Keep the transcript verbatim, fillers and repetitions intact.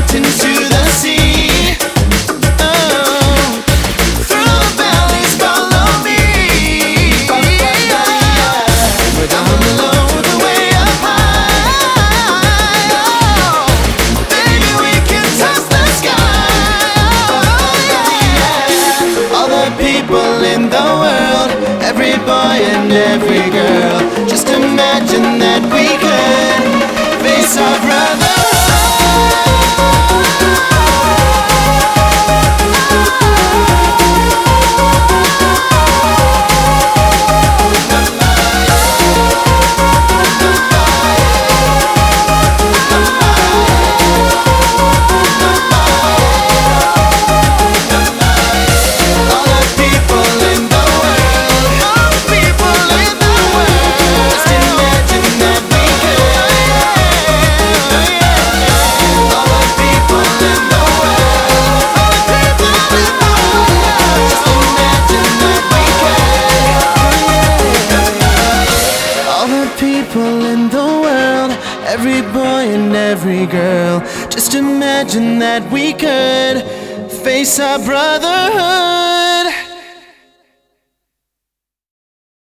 out into the sea. Oh, through the valleys follow me. We're down below the way up high. Oh, baby, we can touch the sky. Oh, yeah. All the people in the world, every boy and every girl, just imagine that we could face our brotherhood. People in the world, every boy and every girl, just imagine that we could face our brotherhood.